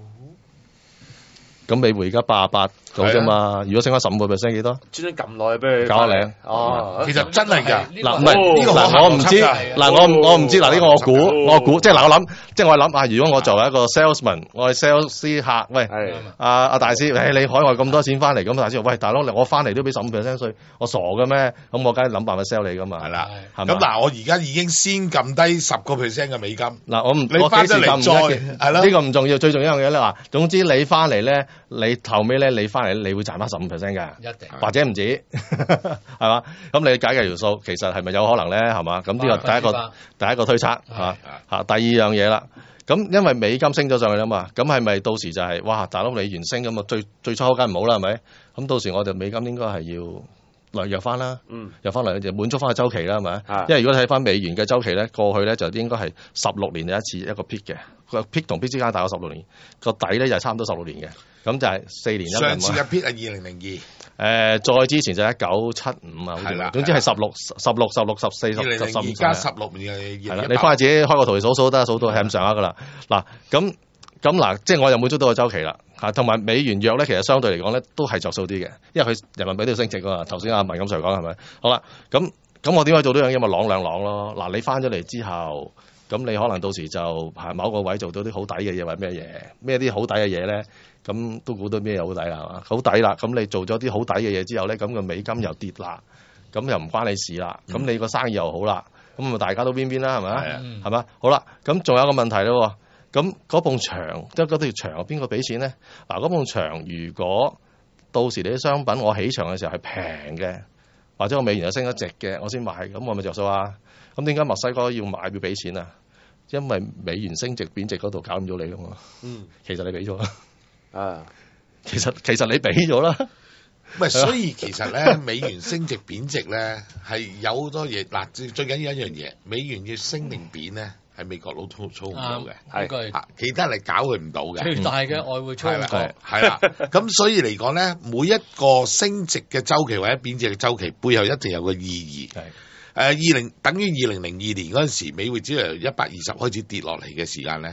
咁美匯而家八十八咁啫嘛，如果升翻十五個 percent 幾多？ 專登撳落去俾佢搞領。 哦， 其實真係㗎。 嗱唔係呢個嗱我唔知，嗱我我唔知嗱呢個我估我估，即係嗱我諗，即係我諗啊！如果我作為一個 salesman，我係 sales 客，喂，阿阿大師，誒你海外咁多錢翻嚟，咁大師話喂大佬，我翻嚟都俾十五 percent 稅，我傻嘅咩？咁我梗係諗辦法 sell 你㗎嘛。係啦，咁嗱我而家已經先撳低十個 percent 嘅美金。 嗱我唔你翻咗嚟再係咯， 呢個唔重要，最重要一樣嘢咧話，總之你翻嚟咧，你後尾咧你翻嚟你會賺翻十五 percent 嘅，一定或者唔止，係嘛？咁你解計條數，其實係咪有可能咧？係嘛？咁呢個第一個第一個推測嚇嚇。第二樣嘢啦，咁因為美金升咗上去啦嘛，咁係咪到時就係、是、哇大佬美元升咁啊？最最初梗係唔好啦，係咪？咁到時我哋美金應該係要來弱翻啦，嗯，弱翻嚟就滿足翻個周期啦，係咪？啊、因為如果睇翻美元嘅周期咧，過去咧就應該係十六年有一次一個 peak 嘅，個 peak 同 peak 之間大概十六年，個底咧就係差唔多十六年嘅。咁就係四年一輪。 上次嘅 peak 係二零零二，誒再之前就係一九七五啊，好似係。總之係十六、十六、十六、十四、十十十五。而家十六年嘅。係啦，你翻去自己開個圖嚟數數得，數到係咁上下噶啦。嗱，咁咁嗱，即係我又滿足到個周期啦。嚇，同埋美元弱咧，其實相對嚟講咧都係着數啲嘅，因為佢人民幣都要升值㗎嘛。頭先阿文咁 Sir 講係咪？好啦，咁咁我點解做呢樣嘢咪啷兩啷咯？嗱，你翻咗嚟之後。咁你可能到時就係某個位做到啲好抵嘅嘢，或者咩嘢咩啲好抵嘅嘢咧？咁都估到咩好抵啦，係嘛？好抵啦！咁你做咗啲好抵嘅嘢之後咧，咁個美金又跌啦，咁又唔關你事啦。咁、嗯、你個生意又好啦，咁咪大家都邊邊啦，係咪啊？係嘛？好啦，咁仲有一個問題咯。咁嗰埲牆即係嗰條牆，邊個俾錢咧？嗱，嗰埲牆如果到時你啲商品我起牆嘅時候係平嘅，或者我美元又升咗值嘅，我先買，咁我咪着數啊？咁點解墨西哥要買要俾錢啊？因為美元升值貶值嗰度搞唔咗你噶嘛。嗯，其實你俾咗啦。啊，其實其實你俾咗啦。 唔係，所以其實咧，美元升值貶值咧係有好多嘢。嗱，最最緊要一樣嘢，美元要升定貶咧，係美國佬操操唔到嘅，係、啊、其他嚟搞佢唔到嘅。 最大嘅外匯操控係啦。咁所以嚟講咧，每一個升值嘅周期或者貶值嘅周期，背後一定有個意義。係。誒二零等於二零零二年嗰陣時，美匯只係由一百二十開始跌落嚟嘅時間咧，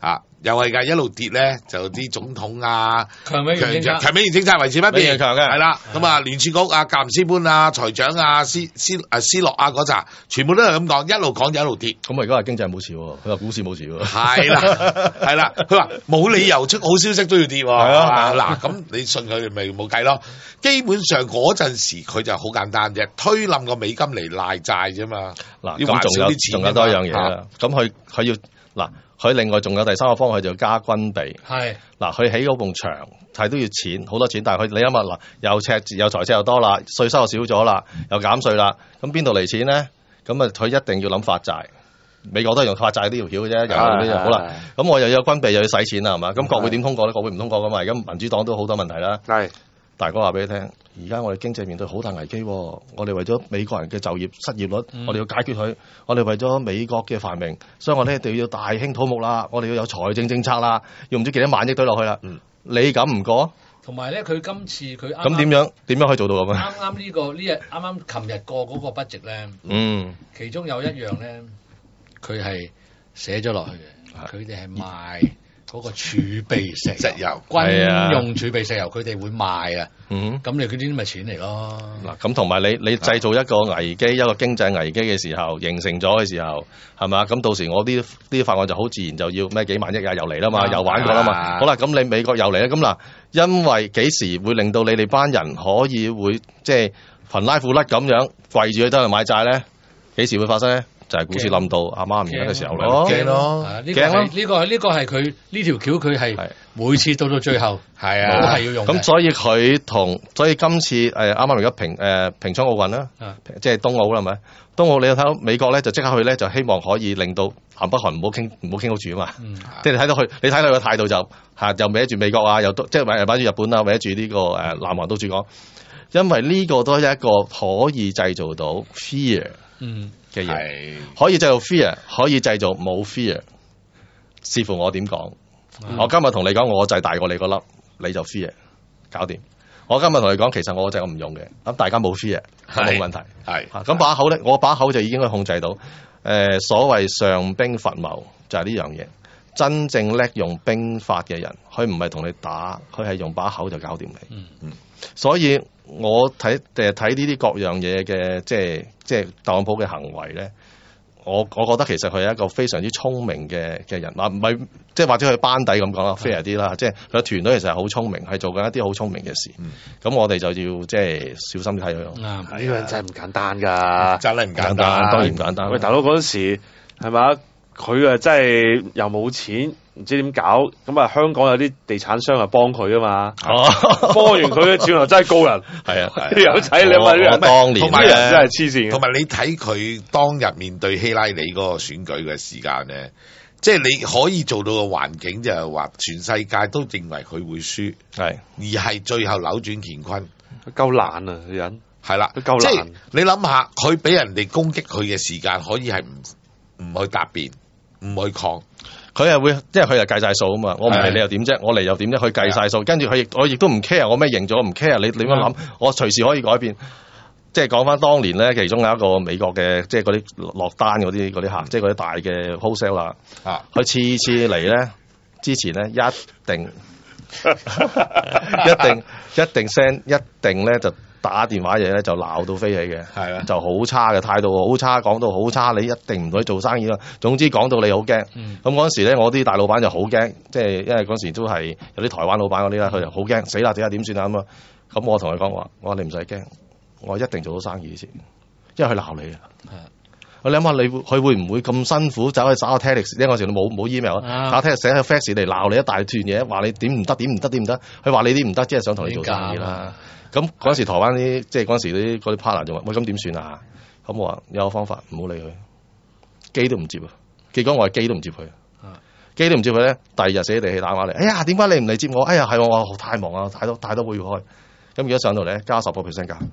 啊，又係㗎，一路跌咧，就啲總統啊， 強美元政策， 強美元政策維持不變， 強嘅， 係啦。咁啊，聯儲局啊，格林斯潘啊，財長啊，斯斯啊斯諾啊嗰扎，全部都係咁講，一路講就一路跌。 咁啊，而家話經濟冇事喎，佢話股市冇事喎。 係啦，係啦，佢話冇理由出好消息都要跌喎。係啊，嗱，咁你信佢咪冇計咯？基本上嗰陣時佢就好簡單啫，推冧個美金嚟賴債啫嘛。 嗱，咁仲有仲有多一樣嘢啦。咁佢佢要嗱。佢另外仲有第三個方案，佢就加軍備。係嗱，佢起嗰埲牆係都要錢，好多錢。但係佢你諗下嗱，又赤字又財赤又多啦，稅收又少咗啦，又減稅啦，咁邊度嚟錢咧？咁啊，佢一定要諗發債。美國都係用發債呢條橋嘅啫，又呢就好啦。咁我又有軍備又要使錢啦，係嘛？咁國會點通過咧？國會唔通過噶嘛？而家民主黨都好多問題啦。係。大哥話俾你聽，而家我哋經濟面對好大危機，我哋為咗美國人嘅就業失業率，嗯、我哋要解決佢；我哋為咗美國嘅繁榮，所以我哋一定要大興土木啦，我哋要有財政政策啦，要唔知幾多萬億堆落去啦。嗯、你敢唔過？ 同埋咧，佢今次佢咁點樣點樣可以做到咁啊？ 啱啱呢個呢日啱啱琴日過嗰個 budget 咧，嗯，其中有一樣咧，佢係寫咗落去嘅，佢哋係賣。嗰個儲備石油，石油軍用儲備石油，佢哋會賣啊。嗯，咁你嗰啲咪錢嚟咯。 嗱，咁同埋你你製造一個危機，一個經濟危機嘅時候，形成咗嘅時候，係嘛？咁到時我啲啲法案就好自然就要咩幾萬億啊，又嚟啦嘛，又玩過啦嘛。好啦，咁你美國又嚟啦，咁嗱，因為幾時會令到你哋班人可以會即係貧拉褲甩咁樣跪住去得去買債咧？幾時會發生咧？就係股市冧到阿媽唔記得嘅時候咯， 驚咯， 驚咯！呢個呢個係佢呢條橋，佢係每次到到最後係啊，都係要用。 咁所以佢同所以今次誒啱啱而家平誒平昌奧運啦，即係冬奧啦，係咪？冬奧你睇到美國咧就即刻去咧，就希望可以令到南北韓唔好傾唔好傾好住啊嘛。即係你睇到佢，你睇到佢嘅態度就嚇又孭住美國啊，又即係孭住日本啊，孭住呢個誒南韓都住講，因為呢個都係一個可以製造到 fear。嗯。嘅嘢可以製造 fear，可以製造冇 fear，視乎我點講。嗯、我今日同你講，我就係大過你個粒，你就 fear，搞掂。我今日同你講，其實我就係我唔用嘅，咁大家冇 fear，冇問題。係咁把口咧，我把口就已經可以控制到。誒、呃，所謂上兵伐謀就係呢樣嘢。真正叻用兵法嘅人，佢唔係同你打，佢係用把口就搞掂你。嗯嗯，所以我睇誒睇呢啲各樣嘢嘅，即係即係特朗普嘅行為咧，我我覺得其實佢係一個非常之聰明嘅嘅人，嗱唔係即係或者佢班底咁講啦 fair 啲啦，即係佢嘅團隊其實係好聰明，係做緊一啲好聰明嘅事。咁、嗯、我哋就要即係小心啲睇佢。啱，呢個人真係唔簡單㗎，真係唔簡單，當然唔簡單。 喂，大佬嗰陣時係嘛？佢啊真係又冇錢，唔知點搞，咁啊香港有啲地產商啊幫佢啊嘛，幫完佢轉頭真係高人，係啊，啲友仔你話呢當年啲人真係黐線， 同埋你睇佢當日面對希拉里嗰個選舉嘅時間咧，即係你可以做到個環境就係話全世界都認為佢會輸，係而係最後扭轉乾坤， 夠懶啊人， 係啦，夠懶，即係你諗下佢俾人哋攻擊佢嘅時間可以係唔唔去答辯。唔會抗， 佢係會，因為佢係計晒數啊嘛。我唔嚟你又點啫？我嚟又點啫？佢計晒數，跟住佢亦我亦都唔 care，我咩贏咗唔 care。你你點樣諗？我隨時可以改變。即係講翻當年咧，其中有一個美國嘅，即係嗰啲落單嗰啲嗰啲客，即係嗰啲大嘅 wholesale 啦。啊，佢次次嚟咧，之前咧一定一定一定 send 一定咧就。打電話嘢咧就鬧到飛起嘅，係啊，就好差嘅態度，好差，講到好差，你一定唔可以做生意啦。總之講到你好驚，咁嗰陣時咧，我啲大老闆就好驚，即係因為嗰時都係有啲台灣老闆嗰啲啦，佢就好驚，死啦，死啦點算啊咁啊？咁我同佢講話，我話你唔使驚，我一定做到生意先，因為佢鬧你啊。我諗下你佢會唔會咁辛苦走去打個 text？因為嗰時冇冇 email 啊，打 text 寫個 fax 嚟鬧你一大段嘢，話你點唔得，點唔得，點唔得。佢話你啲唔得，即係想同你做生意啦。咁嗰時台灣啲即係嗰時啲嗰啲 partner 就話：喂，咁點算啊？咁我話有個方法，唔好理佢，機都唔接啊。結果我係機都唔接佢，機都唔接佢咧。第二日死地氣打電話嚟，哎呀，點解你唔嚟接我？哎呀，係我，我太忙啊，太多太多會要開。咁而家上到嚟加十個 percent 價。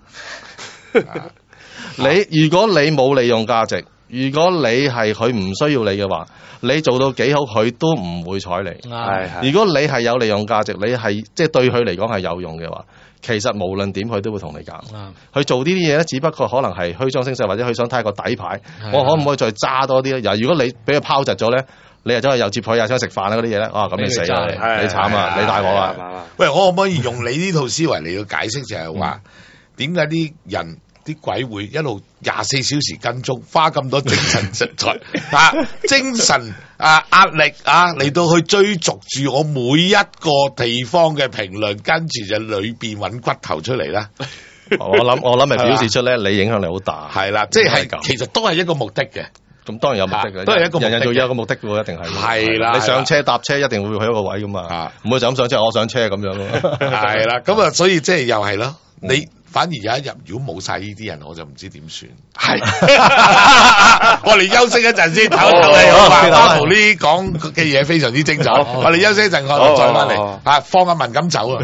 你如果你冇利用價值，如果你係佢唔需要你嘅話，你做到幾好，佢都唔會睬你。係，如果你係有利用價值，你係即係對佢嚟講係有用嘅話，其實無論點佢都會同你搞。佢做呢啲嘢咧，只不過可能係虛張聲勢，或者佢想睇個底牌。我可唔可以再揸多啲咧？又如果你俾佢拋窒咗咧， 你又走去又接佢又走去食飯啦嗰啲嘢咧，哇咁你死啦！你慘啊！你大鑊啦！ 喂，我可唔可以用你呢套思維嚟到解釋，就係話點解啲人啲鬼會一路廿四小時跟蹤，花咁多精神實在啊，精神啊壓力啊嚟到去追逐住我每一個地方嘅評論，跟住就裏邊揾骨頭出嚟啦。 我諗我諗係表示出咧，你影響力好大。 係啦，即係其實都係一個目的嘅。 咁當然有目的嘅， 都係一個人人做嘢有一個目的嘅，一定係。 係啦， 你上車搭車一定會去一個位噶嘛，唔會就咁上車，我上車咁樣咯。 係啦，咁啊，所以即係又係咯，你反而有一日如果冇晒呢啲人，我就唔知點算。係，我哋休息一陣先，唞唞你好嘛？巴圖呢講嘅嘢非常之精彩，我哋休息一陣，我再翻嚟啊，放阿文咁走啊。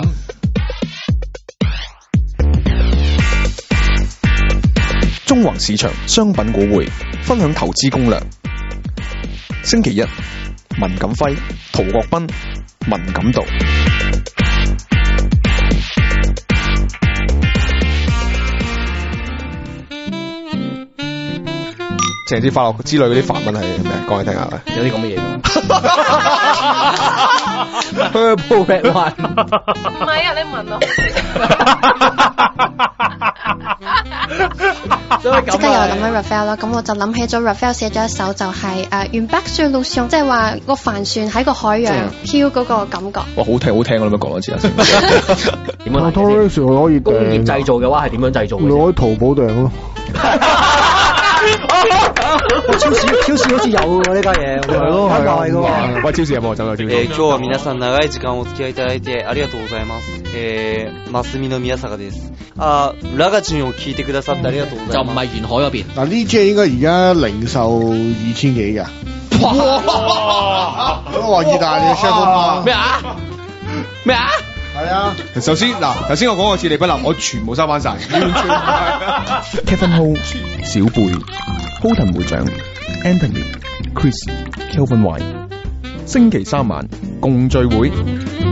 中環市場商品股匯分享投資攻略。星期一，文錦輝、陶國斌、文錦道。情人節快樂之類嗰啲法文係咩？講嚟聽下啦。 有啲咁嘅嘢。Purple red wine。唔係啊，你問我。即係又諗起 Raphael 啦，咁我就諗起咗 Raphael 寫咗一首就係誒原北上路上，即係話個帆船喺個海洋漂嗰個感覺。 哇，好聽好聽，我諗講多次啊先。 點樣睇先？可以工業製造嘅話係點樣製造嘅？ 你可以淘寶訂咯。 超市超市好似有喎呢家嘢，係咯係啊。 喂，超市有冇走到超市？ えー、今日は皆さん長い時間お付き合いいただいてありがとうございます。えー、マスミの宮坂です。啊，ラガチンを聞いてくださってありがとうございます。就唔係沿海嗰邊。 嗱呢隻應該而家零售二千幾㗎。哇！都話意大利 chef 咩啊？咩啊？ 係啊。 首先嗱，頭先我講個次利不立，我全部收翻晒。完全唔係。Kevin Ho、小貝、Houghton 會長、Anthony、Chris、Kelvin White，星期三晚共聚會。